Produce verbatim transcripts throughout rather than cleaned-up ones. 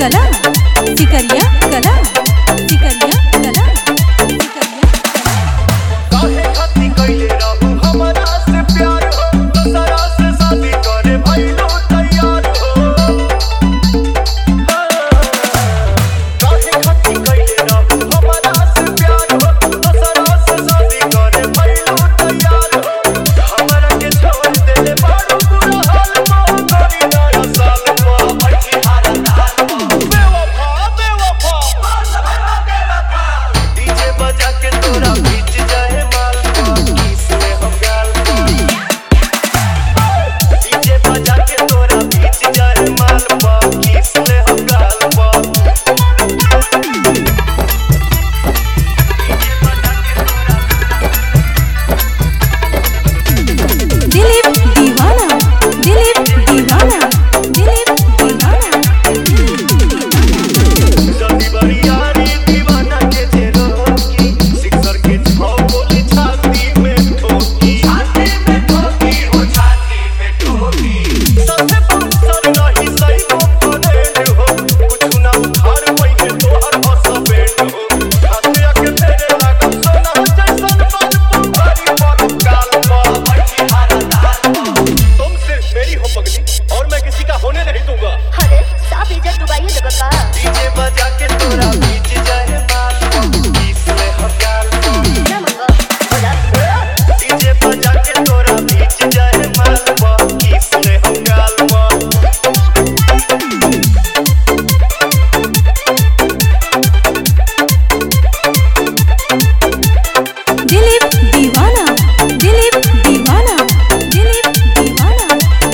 कला सिकरिया कला सिकरिया कला सिकरिया काहे खाती कइले रहू हमरा से प्यार हो दूसरा से शादी करे भइलो तैयार हो काहे खाती कइले रहू हमरा से प्यार हो दूसरा से शादी करे भइलो तैयार हो हमरा के छोड़ देले बारू बुरा हाल में करी नया साल में बैठी हारा ताल में बेवफा बेवफा बेवफा डीजे बजा के तोरा बीच जाए माल किस में हम गाल डीजे बजा के तोरा बीच जाए माल किस में हम गाल दिलीप दीवाना दिलीप दीवाना दिलीप दीवाना जल्दी बड़ी यारी दीवाना के जे रोकी सिक्सर के छौ गोली छाती में ठोकी छाती में ठोकी हो छाती में ठोकी सबसे पांचर नहीं सही को पड़े हो कुछ ना उधार वही तोहर हसबैंड हो हाथे आके तेरे लागल सोना जैसन बाल पुकारी पर काल पर बैठी हारा ताल तुमसे मेरी हो पगली और मैं किसी का होने नहीं दूंगा अरे साफ इज्जत डुबाइए जगत का डीजे बजा के तोरा बीच जाए माल किस में हम गाल क्या मंगा हो जा डीजे बजा के तोरा बीच जाए माल किस में हम गाल दिलीप दीवाना दिलीप दीवाना दिलीप दीवाना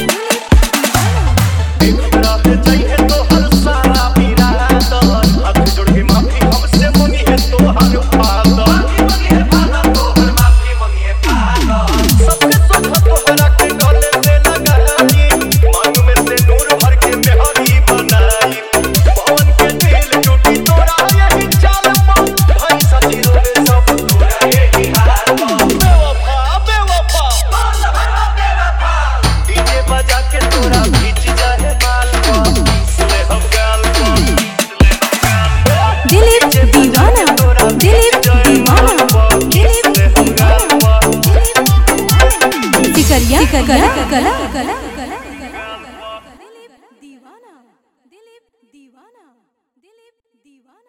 दिलीप दीवाना रह जाइए तो हर सारा पीरा तो हाथ जोड़ के माफी हमसे मंगी है तो हर फादर माफी मंगी है फादर तो हर माफी मंगी है फादर सबके सुख तोहरा के गले से लगाई मांग में से नूर भर के मेहरी बनाई पवन के दिल टूटी तोरा यही चाल में भाई सची रोले सब तोरा यही हाल में बेवफा बेवफा बेवफा डीजे बजा के तोरा बीच जाए माल इसमें हम गाल दिलीप दीवाना दिलीप दीवाना दिलीप दीवाना सिकरिया कला कला कला कला दिलीप दीवाना दिलीप दीवाना दिलीप दीवाना